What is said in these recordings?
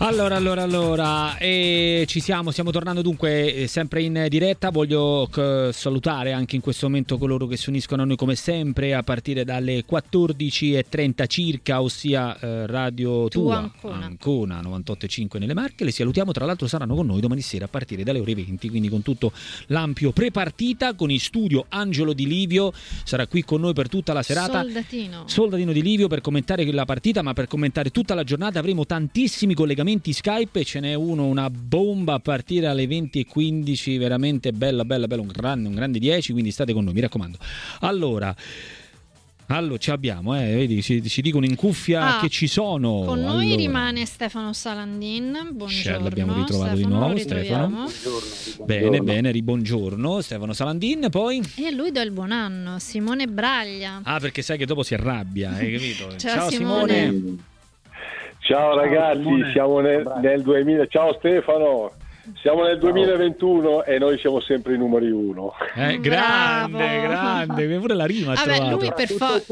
Allora, stiamo tornando dunque sempre in diretta. Voglio salutare anche in questo momento coloro che si uniscono a noi come sempre a partire dalle 14:30 circa, ossia Radio Tua Ancona 98.5 nelle Marche. Le salutiamo, tra l'altro saranno con noi domani sera a partire dalle ore 20, quindi con tutto l'ampio prepartita, con in studio Angelo Di Livio, sarà qui con noi per tutta la serata. Soldatino Di Livio per commentare la partita, ma per commentare tutta la giornata avremo tantissimi collegamenti Skype e ce n'è una bomba a partire alle 20:15, veramente bella, un grande 10, quindi state con noi, mi raccomando. Allora ci abbiamo, vedi, ci dicono in cuffia che ci sono. Con noi rimane Stefano Salandin. Buongiorno. L'abbiamo ritrovato di nuovo, Stefano. Bene, buongiorno Stefano Salandin, poi. E a lui do il buon anno, Simone Braglia. Perché sai che dopo si arrabbia, hai capito? Ciao Simone. Ciao ragazzi, siamo nel 2000. Ciao Stefano. Siamo nel 2021 e noi siamo sempre i numeri uno. Grande, pure la rima. Vabbè, lui per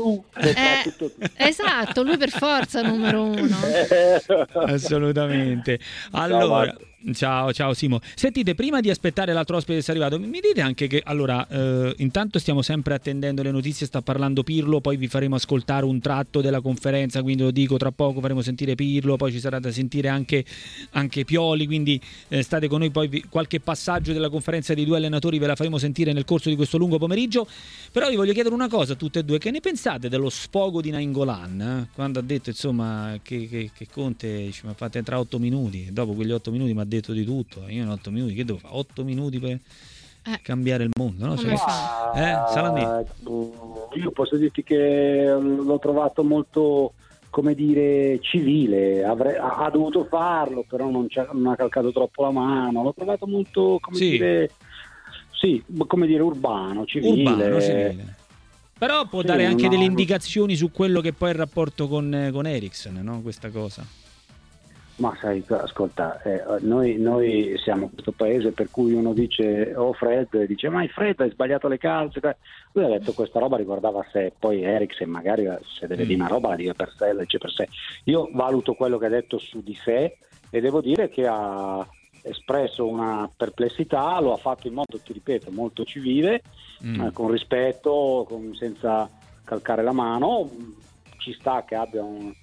esatto, lui per forza numero uno. Assolutamente. Allora, ciao Simo. Sentite, prima di aspettare l'altro ospite che è arrivato, mi dite anche che intanto stiamo sempre attendendo le notizie, sta parlando Pirlo, poi vi faremo ascoltare un tratto della conferenza, quindi lo dico, tra poco faremo sentire Pirlo, poi ci sarà da sentire anche Pioli, quindi state con noi, poi qualche passaggio della conferenza dei due allenatori ve la faremo sentire nel corso di questo lungo pomeriggio. Però vi voglio chiedere una cosa a tutte e due: che ne pensate dello sfogo di Nainggolan, quando ha detto insomma che Conte ci mi ha fatto entrare 8 minuti, dopo quegli 8 minuti mi ha detto di tutto, io in 8 minuti che devo fare? 8 minuti per cambiare il mondo, no? Salandin. Io posso dirti che l'ho trovato molto, come dire, civile. Ha dovuto farlo, però non ha calcato troppo la mano. L'ho trovato molto, come dire, urbano, civile. Però può dare anche delle indicazioni su quello che poi è il rapporto con Eriksen, no? Questa cosa. Ma sai, ascolta, noi siamo questo paese per cui uno dice Fred, dice ma Fred hai sbagliato le calze. Lui ha detto questa roba riguardava sé, poi Eriksen magari se deve dire una roba la dice per sé, la dice per sé. Io valuto quello che ha detto su di sé e devo dire che ha espresso una perplessità, lo ha fatto in modo, ti ripeto, molto civile, con rispetto, senza calcare la mano. Ci sta che abbia un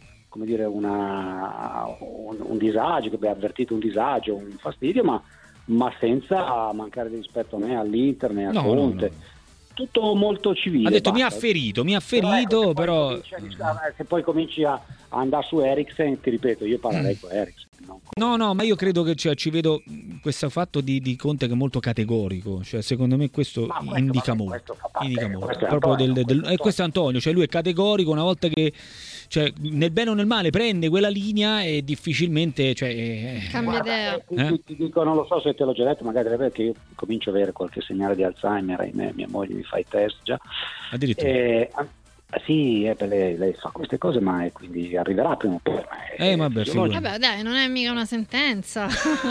disagio, che abbia avvertito un disagio, un fastidio, ma senza mancare di rispetto né all'Inter né a Conte. No. Tutto molto civile. Ha detto mi ha ferito, però se poi cominci a andare su Eriksen, ti ripeto, io parlerei con Eriksen. No, ma io credo che ci vedo questo fatto di Conte che è molto categorico, cioè secondo me questo indica molto. Questo è Antonio, cioè lui è categorico, una volta che nel bene o nel male prende quella linea e difficilmente cambia idea. Ti dico, non lo so se te l'ho già detto, magari perché io comincio a avere qualche segnale di Alzheimer, mia moglie mi fa i test già. Addirittura. Sì, lei fa queste cose, ma quindi arriverà prima o poi. Vabbè, dai, non è mica una sentenza.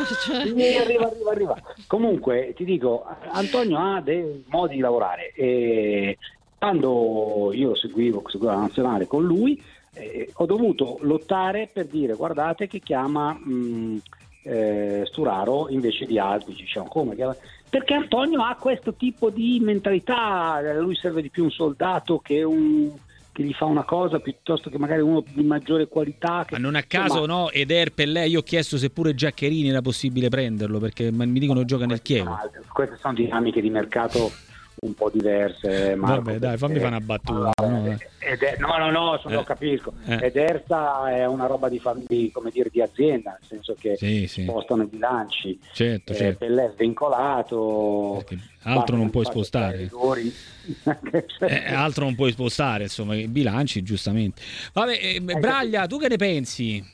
Arriva. Comunque, ti dico, Antonio ha dei modi di lavorare. E quando io seguivo la nazionale con lui, ho dovuto lottare per dire guardate che chiama Sturaro invece di Albi, diciamo, come? Perché Antonio ha questo tipo di mentalità, a lui serve di più un soldato che gli fa una cosa piuttosto che magari uno di maggiore qualità. Ma non a caso no, Eder per lei, io ho chiesto se pure Giaccherini era possibile prenderlo, perché mi dicono gioca nel Chievo. Queste sono dinamiche di mercato un po' diverse, Marco. Vabbè, dai, fammi fare una battuta. Lo capisco. Edersa è una roba di come dire, di azienda, nel senso che spostano i bilanci. Certo. Pellè è vincolato. Altro non puoi spostare. Altro non puoi spostare, insomma, i bilanci, giustamente. Vabbè, Braglia, tu che ne pensi?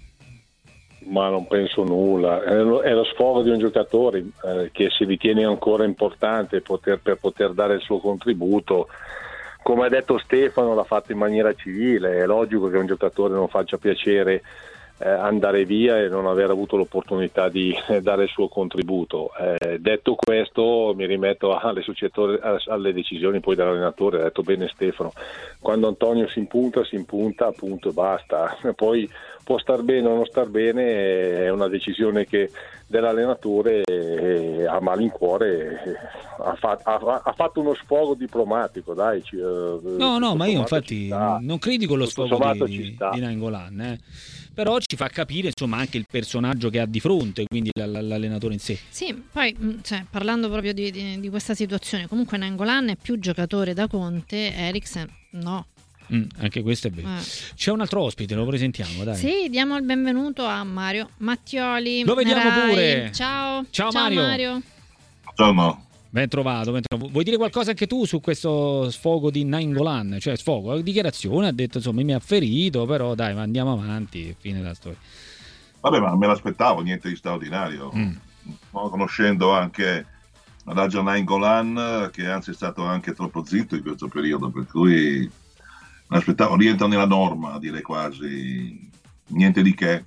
Ma non penso nulla, è lo sfogo di un giocatore che si ritiene ancora importante per poter dare il suo contributo. Come ha detto Stefano, l'ha fatto in maniera civile, è logico che un giocatore non faccia piacere andare via e non aver avuto l'opportunità di dare il suo contributo. Detto questo, mi rimetto alle decisioni poi dell'allenatore. Ha detto bene Stefano, quando Antonio si impunta appunto, basta. Poi può star bene o non star bene, è una decisione che dell'allenatore a malincuore ha fatto uno sfogo diplomatico, dai. No, ma io infatti non critico lo sfogo di Nainggolan, però ci fa capire insomma anche il personaggio che ha di fronte, quindi l'allenatore in sé. Sì, poi parlando proprio di questa situazione, comunque Nainggolan è più giocatore da Conte, Eriksen no. Anche questo è vero. C'è un altro ospite, lo presentiamo, dai. Sì, diamo il benvenuto a Mario Mattioli. Lo vediamo pure. Ciao Mario. Ciao. Ben trovato. Vuoi dire qualcosa anche tu su questo sfogo di Nainggolan? Cioè sfogo, dichiarazione, ha detto insomma mi ha ferito, però dai, ma andiamo avanti, fine della storia. Vabbè, ma me l'aspettavo, niente di straordinario. Conoscendo anche Raja Nainggolan, che anzi è stato anche troppo zitto in questo periodo, per cui mi aspettavo, rientra nella norma, direi quasi, niente di che.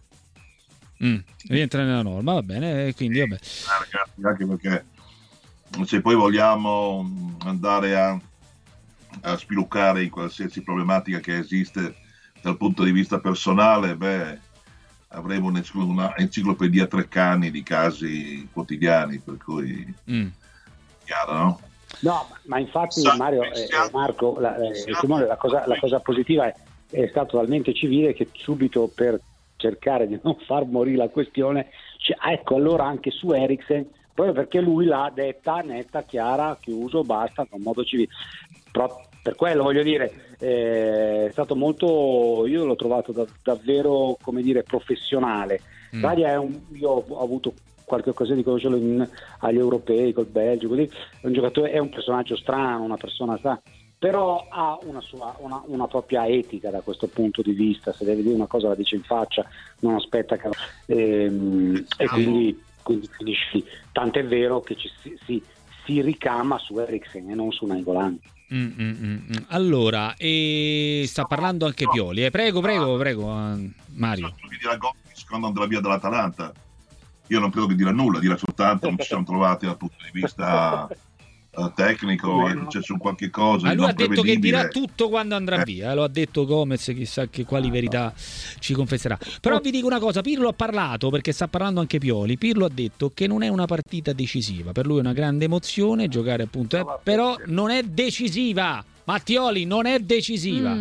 Rientra nella norma, va bene, quindi vabbè. Ragazzi, anche perché se poi vogliamo andare a spiluccare in qualsiasi problematica che esiste dal punto di vista personale, avremo una enciclopedia Treccani di casi quotidiani, per cui chiaro, no? No, ma infatti Mario Marco, Simone, la cosa positiva è stato talmente civile che subito, per cercare di non far morire la questione, ecco, allora anche su Eriksen, proprio perché lui l'ha detta netta, chiara, chiuso, basta, con modo civile. Però per quello voglio dire, è stato molto, io l'ho trovato davvero, come dire, professionale. Radia io ho avuto qualche occasione di conoscerlo agli europei col Belgio, così. È un giocatore, è un personaggio strano, una persona strana, però ha una propria etica da questo punto di vista. Se deve dire una cosa la dice in faccia, non aspetta che e quindi finisci. Tant'è vero che si ricama su Eriksen e non su Nainggolan. Allora, sta parlando anche Pioli. Prego, Mario. Quando andrà via dall'Atalanta, io non credo che dirà nulla, dirà soltanto non ci siamo trovati dal punto di vista tecnico, è successo qualche cosa. Ma lui ha detto che dirà tutto quando andrà via, lo ha detto Gomez, chissà che quali verità ci confesserà. Però vi dico una cosa, Pirlo ha parlato, perché sta parlando anche Pioli. Pirlo ha detto che non è una partita decisiva, per lui è una grande emozione giocare, appunto, però non è decisiva. Mattioli, non è decisiva.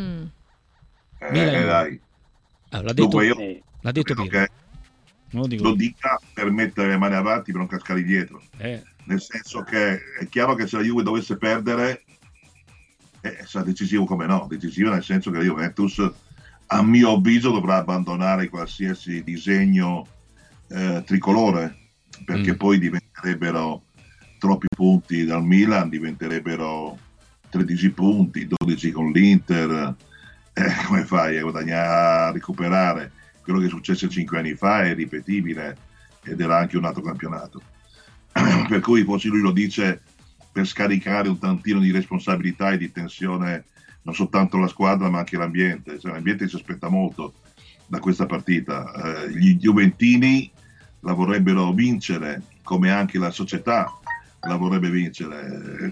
Dai. L'ha detto Pirlo. Lo dica per mettere le mani avanti, per non cascare dietro. Nel senso che è chiaro che se la Juve dovesse perdere sarà decisivo, come no, decisivo nel senso che la Juventus, a mio avviso, dovrà abbandonare qualsiasi disegno tricolore, perché poi diventerebbero troppi punti dal Milan, diventerebbero 13 punti, 12 con l'Inter. Come fai a guadagnare, a recuperare? Quello che successe 5 anni fa è ripetibile ed era anche un altro campionato. Per cui forse lui lo dice per scaricare un tantino di responsabilità e di tensione non soltanto la squadra ma anche l'ambiente. Cioè, l'ambiente si aspetta molto da questa partita. Gli juventini la vorrebbero vincere, come anche la società la vorrebbe vincere.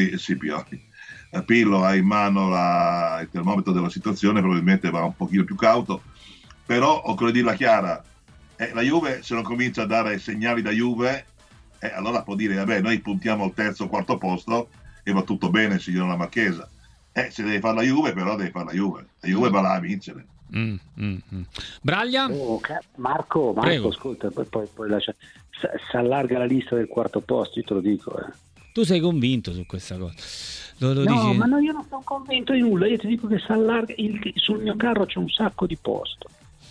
Pirlo ha in mano il termometro della situazione, probabilmente va un pochino più cauto, però occorre dirla chiara, la Juve se non comincia a dare segnali da Juve, allora può dire vabbè, noi puntiamo al terzo o quarto posto e va tutto bene, signor La Marchesa. Se deve fare la Juve, però deve fare la Juve va là a vincere. Braglia? Marco, ascolta, poi lascia, si allarga la lista del quarto posto, io te lo dico. Tu sei convinto su questa cosa? Lo no, dici? ma no, io non sono convinto di nulla, io ti dico che si allarga, sul mio carro c'è un sacco di posto.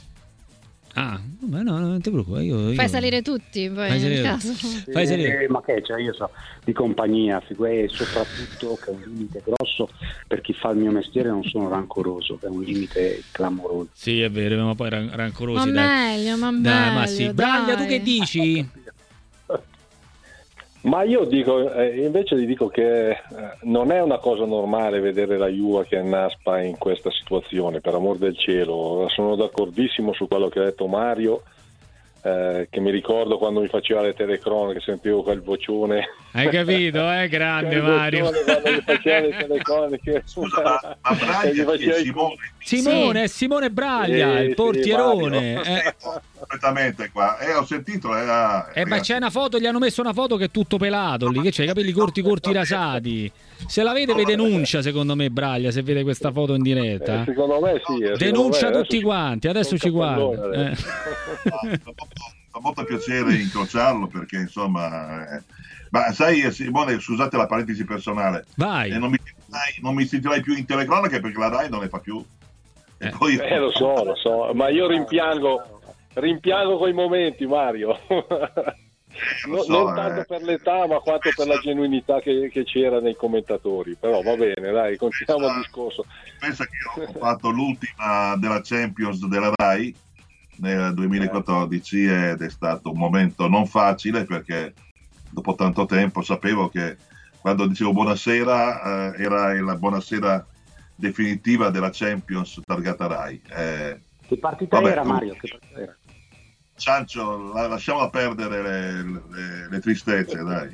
No, non ti preoccupare. Fai salire tutti, poi nel caso. Fai salire. Ma che c'è, io so di compagnia, e soprattutto che è un limite grosso per chi fa il mio mestiere, non sono rancoroso, è un limite clamoroso. Sì, è vero, ma poi rancorosi. Ma meglio. Dai, ma sì. Braglia, tu che dici? Ma io dico, invece gli dico che non è una cosa normale vedere la Juve che annaspa in questa situazione, per amor del cielo. Sono d'accordissimo su quello che ha detto Mario, che mi ricordo quando mi faceva le telecronache, sentivo quel vocione. Hai capito, grande Mario. Quando mi faceva le telecronache. Scusa, ma Braglia chi è? Simone Braglia, il portierone. Completamente qua. Ho sentito. Ma c'è una foto, gli hanno messo una foto che è tutto pelato lì, che c'ha i capelli corti rasati. Se la vede denuncia, secondo me, Braglia, se vede questa foto in diretta. Secondo me sì. Denuncia tutti quanti, adesso ci guarda. Fa molto piacere incrociarlo perché insomma ma sai Simone, scusate la parentesi personale, vai. Non mi sentirai più in telecronache perché la Rai non ne fa più e poi... lo so, ma io rimpiango quei momenti, Mario. Non tanto per l'età ma quanto per la genuinità che c'era nei commentatori, però va bene, dai, continuiamo il discorso. Pensa che ho fatto l'ultima della Champions della Rai nel 2014 ed è stato un momento non facile perché dopo tanto tempo sapevo che quando dicevo buonasera era la buonasera definitiva della Champions targata Rai. Che partita era, Mario? Che partita era? Ciancio, lasciamola perdere le tristezze, dai.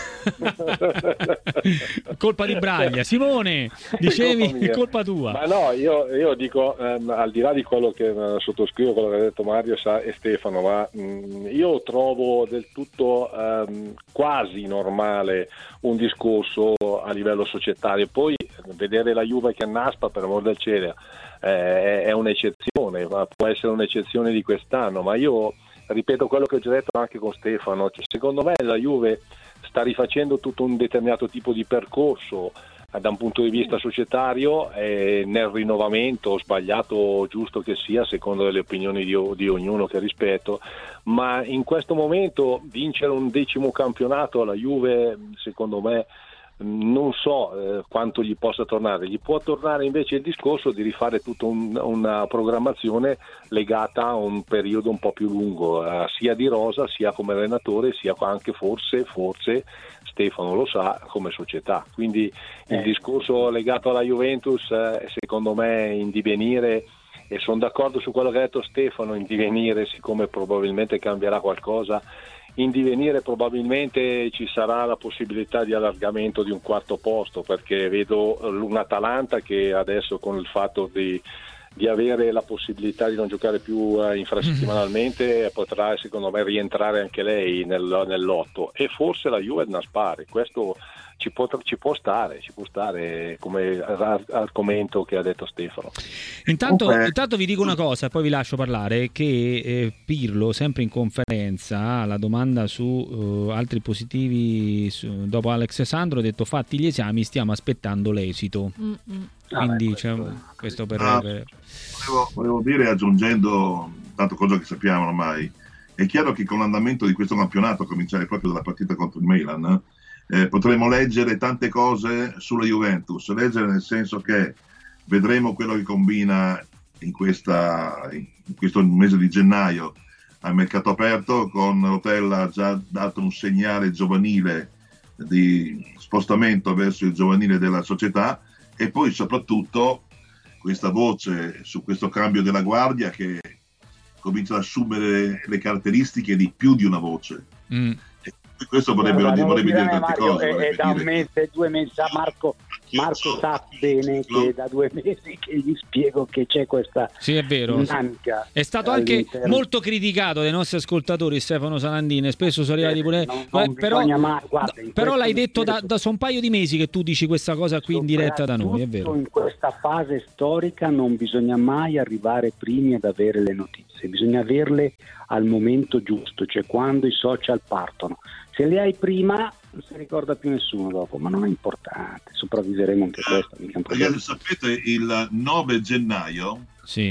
Colpa di Braglia. Simone, dicevi è colpa tua. Ma no, io dico, al di là di quello che sottoscrivo, quello che ha detto Mario e Stefano, ma io trovo del tutto quasi normale un discorso a livello societario. Poi vedere la Juve che annaspa, per amor del cielo, è un'eccezione, ma può essere un'eccezione di quest'anno, ma io ripeto quello che ho già detto anche con Stefano, cioè, secondo me la Juve sta rifacendo tutto un determinato tipo di percorso da un punto di vista societario nel rinnovamento, sbagliato o giusto che sia, secondo le opinioni di ognuno che rispetto, ma in questo momento vincere un 10° campionato alla Juve, secondo me, non so quanto gli possa tornare. Gli può tornare invece il discorso di rifare tutta una programmazione legata a un periodo un po' più lungo, sia di rosa, sia come allenatore, sia anche forse Stefano lo sa, come società. Quindi il discorso legato alla Juventus secondo me è in divenire, e sono d'accordo su quello che ha detto Stefano, in divenire, siccome probabilmente cambierà qualcosa. In divenire probabilmente ci sarà la possibilità di allargamento di un 4° posto, perché vedo l'Atalanta che adesso, con il fatto di avere la possibilità di non giocare più infrasettimanalmente, potrà secondo me rientrare anche lei nel lotto, e forse la Juve Naspare. Questo ci può stare come argomento che ha detto Stefano. Intanto vi dico una cosa, poi vi lascio parlare, che Pirlo, sempre in conferenza, alla domanda su altri positivi dopo Alex Sandro, ha detto: fatti gli esami, stiamo aspettando l'esito. Quindi questo volevo dire, aggiungendo tanto cosa che sappiamo ormai, è chiaro che con l'andamento di questo campionato, a cominciare proprio dalla partita contro il Milan, potremo leggere tante cose sulla Juventus, leggere nel senso che vedremo quello che combina in questo mese di gennaio al mercato aperto, con Rotella ha già dato un segnale giovanile di spostamento verso il giovanile della società, e poi soprattutto questa voce su questo cambio della guardia che comincia ad assumere le caratteristiche di più di una voce. Questo vorrebbe dire tante cose. È da un mese, 2 mesi fa Marco sa bene che da 2 mesi che gli spiego che c'è questa dinamica. È stato anche molto criticato dai nostri ascoltatori, Stefano Salandini, spesso sono arrivati pure però l'hai detto da un paio di mesi che tu dici questa cosa qui in diretta da noi, è vero. In questa fase storica non bisogna mai arrivare primi ad avere le notizie, bisogna averle al momento giusto, cioè quando i social partono. Se le hai prima non si ricorda più nessuno dopo, ma non è importante, sopravviveremo anche questo. Ragazzi, sapete, il 9 gennaio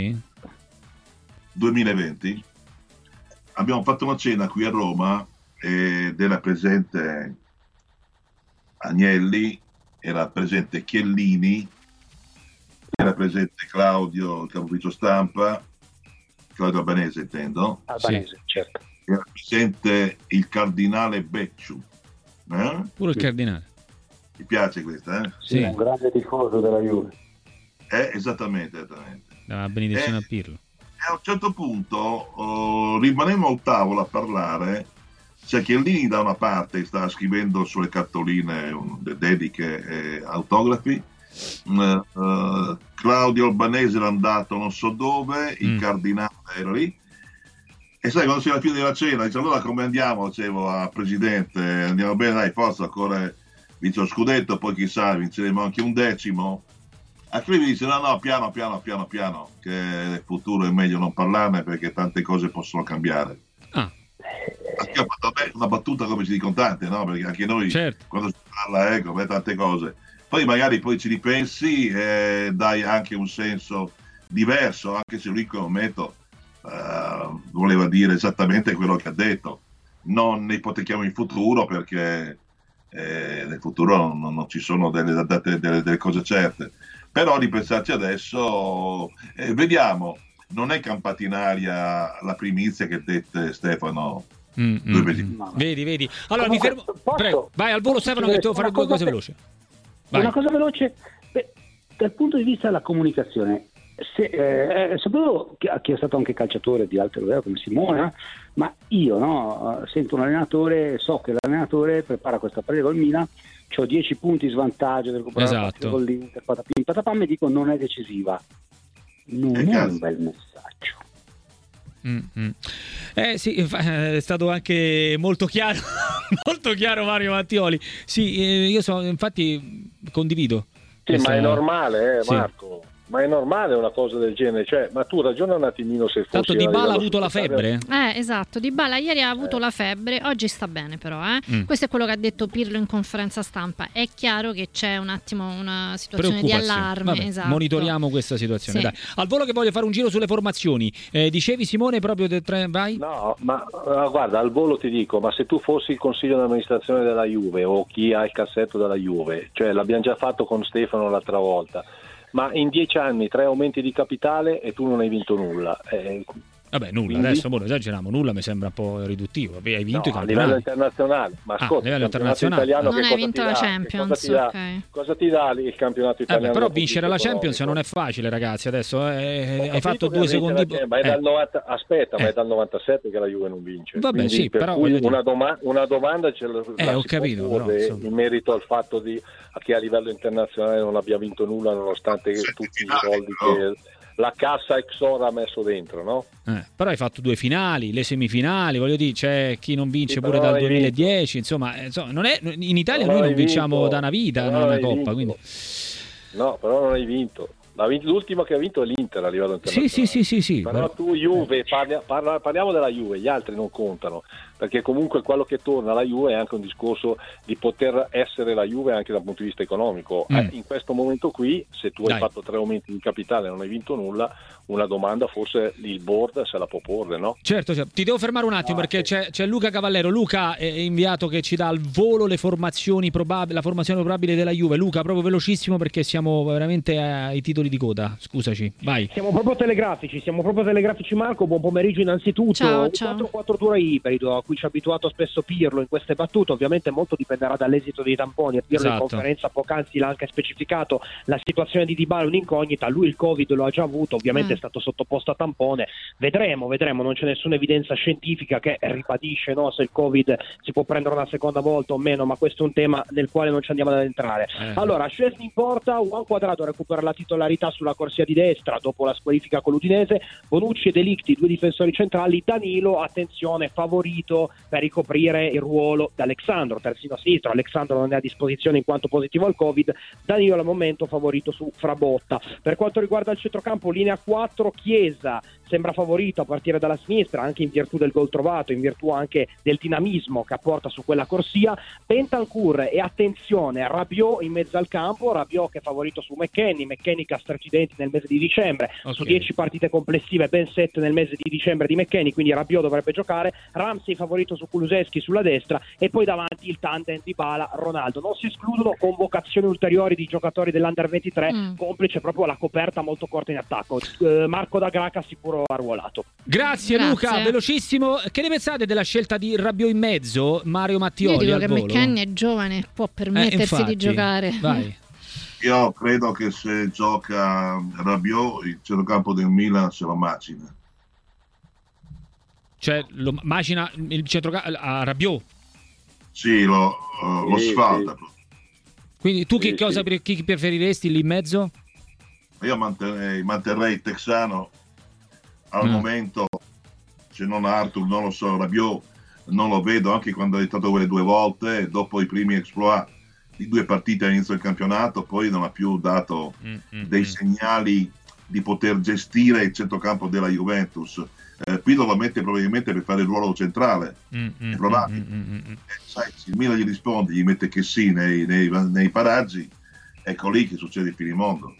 2020 abbiamo fatto una cena qui a Roma ed era presente Agnelli, era presente Chiellini, era presente Claudio, il capo ufficio stampa, Claudio Albanese intendo. Albanese, certo. Era presente il cardinale Becciu, Pure il Cardinale. Ti piace questa? Sì, è un grande tifoso della Juve. Esattamente. La benedizione a Pirlo. E a un certo punto rimanemmo al tavolo a parlare. C'è Chiellini da una parte sta scrivendo sulle cartoline dediche e autografi, Claudio Albanese era andato non so dove, il Cardinale era lì, e sai, quando c'è la fine della cena dice: allora come andiamo? Dicevo al presidente: andiamo bene, dai, forza, ancora vince lo scudetto, poi chissà, vinceremo anche un decimo. A Clivi dice: no, piano, che nel futuro è meglio non parlarne perché tante cose possono cambiare. Anche ho fatto una battuta, come si dice, tante, no? Perché anche noi, certo, quando si parla, come tante cose, poi magari poi ci ripensi e dai anche un senso diverso, anche se lui in quel momento voleva dire esattamente quello che ha detto. Non ne ipotechiamo il futuro perché nel futuro non ci sono delle cose certe, però ripensarci adesso, vediamo. Non è campata in aria la primizia che dette Stefano. Vedi. Allora mi fermo. Prego, vai al volo, Stefano, che devo fare due cose veloci. Vai. Una cosa veloce, dal punto di vista della comunicazione, sapevo che è stato anche calciatore di alto livello come Simone, ma io sento un allenatore, so che l'allenatore prepara questa partita col Milan, c'ho 10 punti di svantaggio per recuperare la partita con l'Inter, patapim, e dico non è decisiva. Non è un bel messaggio. Sì, è stato anche molto chiaro Mario Mattioli. Sì, io infatti condivido. Sì, ma è normale, Marco. Ma è normale una cosa del genere, cioè, ma tu ragiona un attimino se fosse... Tanto Dybala ha avuto la febbre. Esatto, Dybala ieri ha avuto la febbre, oggi sta bene però, Questo è quello che ha detto Pirlo in conferenza stampa. È chiaro che c'è un attimo una situazione di allarme. Vabbè, esatto. Monitoriamo questa situazione. Sì. Dai. Al volo che voglio fare un giro sulle formazioni. Dicevi, Simone, proprio vai? No, ma guarda, al volo ti dico, ma se tu fossi il consiglio di amministrazione della Juve o chi ha il cassetto della Juve, cioè l'abbiamo già fatto con Stefano l'altra volta, ma in 10 anni 3 aumenti di capitale e tu non hai vinto nulla. Vabbè, nulla, quindi... adesso esageriamo, nulla mi sembra un po' riduttivo. Hai vinto i campionati. A livello internazionale, ma ascolta, a livello internazionale italiano, non hai vinto la Champions. Cosa ti dà il campionato italiano? Però vincere la Champions non è facile, ragazzi. Adesso hai fatto 2 secondi. Ma è dal 90, aspetta, ma è dal 97 che la Juve non vince. Vabbè, quindi, sì, per però una domanda ce la ho capito, però, in merito al fatto che a livello internazionale non abbia vinto nulla, nonostante tutti i soldi che la cassa ex ora ha messo dentro, no? Però hai fatto 2 finali, le semifinali, voglio dire, c'è chi non vince pure dal 2010, insomma, non è, in Italia noi non vinciamo da una vita una coppa, quindi... No, però non hai vinto. L'ultima che ha vinto è l'Inter a livello internazionale. Sì. Però tu Juve, parliamo della Juve, gli altri non contano, perché comunque quello che torna alla Juve è anche un discorso di poter essere la Juve anche dal punto di vista economico. In questo momento qui, se tu hai fatto 3 aumenti di capitale e non hai vinto nulla, una domanda forse il board se la può porre, no? Certo. Ti devo fermare un attimo perché c'è Luca Cavallero. Luca è inviato che ci dà al volo la formazione probabile della Juve. Luca, proprio velocissimo perché siamo veramente ai titoli di coda. Scusaci, vai. Siamo proprio telegrafici, Marco. Buon pomeriggio innanzitutto. Ciao. 4-4-2 ibrido a cui ci ha abituato spesso Pirlo in queste battute. Ovviamente molto dipenderà dall'esito dei tamponi. A Pirlo in conferenza poc'anzi l'ha anche specificato. La situazione di Dybala è un'incognita. Lui il Covid lo ha già avuto, ovviamente è stato sottoposto a tampone. Vedremo, non c'è nessuna evidenza scientifica che ribadisce se il Covid si può prendere una seconda volta o meno, ma questo è un tema nel quale non ci andiamo ad entrare. Allora, Szczesny in porta, Juan Cuadrado recupera la titolarità sulla corsia di destra dopo la squalifica con l'Udinese, Bonucci e De Ligt, 2 difensori centrali, Danilo, attenzione, favorito per ricoprire il ruolo di Alexandro, terzino sinistro. Alexandro non è a disposizione in quanto positivo al Covid, Danilo al momento favorito su Frabotta. Per quanto riguarda il centrocampo, linea 4, Chiesa sembra favorito a partire dalla sinistra, anche in virtù del gol trovato, in virtù anche del dinamismo che apporta su quella corsia. Bentancur e attenzione Rabiot in mezzo al campo, Rabiot che è favorito su McKennie che ha stretti i denti nel mese di dicembre, su 10 partite complessive ben 7 nel mese di dicembre di McKennie, quindi Rabiot dovrebbe giocare. Ramsey favorito su Kulusevski sulla destra e poi davanti il tandem Dybala-Ronaldo. Non si escludono convocazioni ulteriori di giocatori dell'Under 23, complice proprio la coperta molto corta in attacco. Marco da Graca sicuro altro arruolato. Grazie Luca, velocissimo. Che ne pensate della scelta di Rabiot in mezzo, Mario Mattioli? Io dico che McKennie è giovane, può permettersi di giocare. Vai. Io credo che se gioca Rabiot il centrocampo del Milan se lo macina. Cioè lo macina il centrocampo a Rabiot? Sì, lo sfalda. Sì. Quindi tu chi preferiresti lì in mezzo? Io manterrei il texano al momento, se non Arthur, non lo so, Rabiot non lo vedo, anche quando è stato quelle 2 volte, dopo i primi exploit di 2 partite all'inizio del campionato, poi non ha più dato dei segnali di poter gestire il centrocampo della Juventus. Qui lo mette probabilmente per fare il ruolo centrale, è probabile. Sai, se il Milan gli risponde, gli mette che sì nei paraggi, ecco lì che succede il finimondo.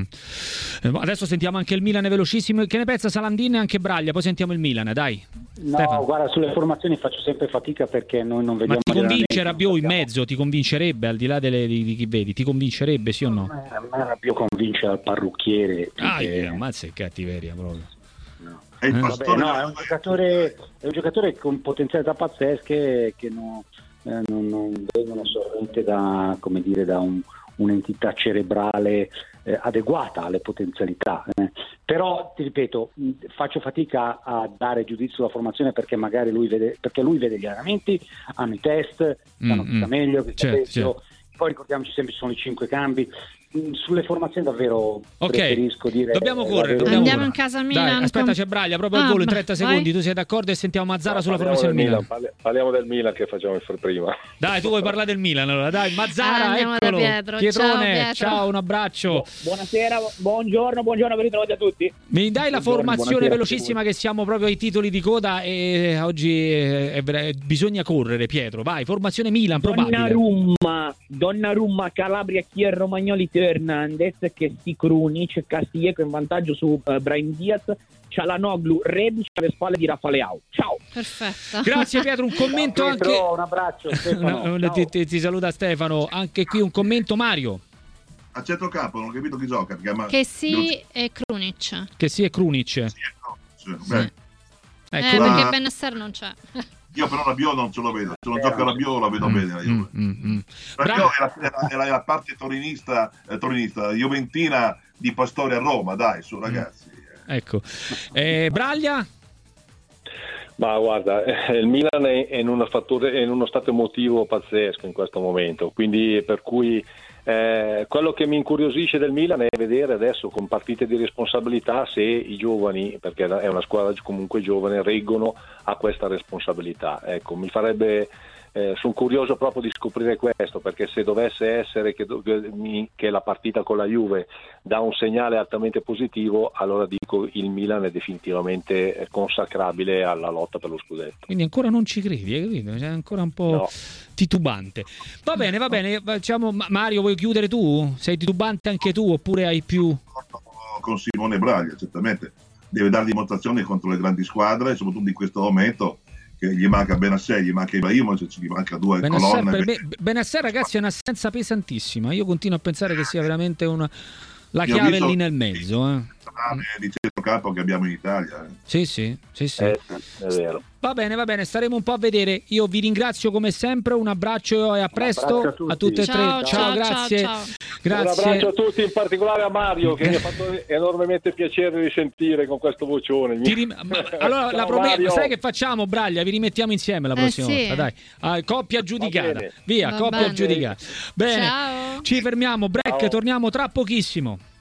Adesso sentiamo anche il Milan velocissimo. Che ne pensa Salandin e anche Braglia? Poi sentiamo il Milan, dai. No, Stefano. Guarda, sulle formazioni faccio sempre fatica perché noi non vediamo. Ma ti convince Rabiot in mezzo? Ti convincerebbe, al di là di chi vedi? Ti convincerebbe, sì o no? A me Rabiot convince al parrucchiere. Ammazza che cattiveria proprio. No. È il pastore. Vabbè, è un giocatore con potenzialità pazzesche che non vengono sorrente da, come dire, da un'entità cerebrale adeguata alle potenzialità. Però ti ripeto, faccio fatica a dare giudizio sulla formazione perché magari lui vede gli allenamenti, hanno i test, sanno chi sta meglio, chi sta peggio. Poi ricordiamoci sempre ci sono i 5 cambi. Sulle formazioni davvero preferisco dire. Dobbiamo correre. Andiamo in casa Milan. Dai, aspetta, c'è Braglia proprio al volo in 30 secondi. Tu sei d'accordo e sentiamo Mazzara sulla formazione del Milan. Parliamo del Milan che facciamo prima. Dai, tu vuoi parlare del Milan allora? Dai, Mazzara, eccolo. Pietrone, ciao, un abbraccio. Buonasera, buongiorno, ben ritrovati a tutti. Mi dai la formazione velocissima che siamo proprio ai titoli di coda e oggi bisogna correre, Pietro. Vai, formazione Milan probabile. Donnarumma, Calabria, Kier, Romagnoli, Hernandez, che si Krunic, Castillejo in vantaggio su Brahim Diaz, Çalhanoğlu, Rebic alle spalle di Rafaleao. Ciao. Perfetto. Grazie Pietro, un commento anche. Un abbraccio Stefano. Ti saluta Stefano, anche qui un commento Mario. A centrocampo non ho capito chi gioca. Che sì è Krunic. Che sì è Krunic. Perché Bennacer non c'è. Io però Rabiot non ce lo vedo, se non gioca Rabiot la vedo bene la Juve. Rabiot è la parte torinista, juventina di Pastore a Roma, dai, su ragazzi. Ecco. Braglia? Ma guarda, il Milan è in uno stato emotivo pazzesco in questo momento, quindi per cui quello che mi incuriosisce del Milan è vedere adesso con partite di responsabilità se i giovani, perché è una squadra comunque giovane, reggono a questa responsabilità. Ecco, mi farebbe sono curioso proprio di scoprire questo, perché se dovesse essere che la partita con la Juve dà un segnale altamente positivo, allora dico il Milan è definitivamente consacrabile alla lotta per lo scudetto. Quindi ancora non ci credi, hai capito? Sei ancora un po' titubante. Va bene, diciamo, Mario, vuoi chiudere tu? Sei titubante anche tu oppure hai più? Con Simone Braglia, certamente deve dare dimostrazioni contro le grandi squadre, soprattutto in questo momento che gli manca Bennacer, gli manca Ibrahimovic, ci manca 2 colonne. Bennacer, ragazzi, è un'assenza pesantissima. Io continuo a pensare che sia veramente la chiave lì nel mezzo. Di centrocampo che abbiamo in Italia. Sì. È vero. Va bene, staremo un po' a vedere. Io vi ringrazio come sempre, un abbraccio e a presto a tutte e tre. Ciao, grazie. Grazie. Un abbraccio a tutti, in particolare a Mario, che mi ha fatto enormemente piacere di sentire con questo vocione. Allora, sai che facciamo, Braglia? Vi rimettiamo insieme la prossima volta, dai. Coppia giudicata. Via, coppia giudicata. Bene, ciao. Ci fermiamo, break, torniamo tra pochissimo.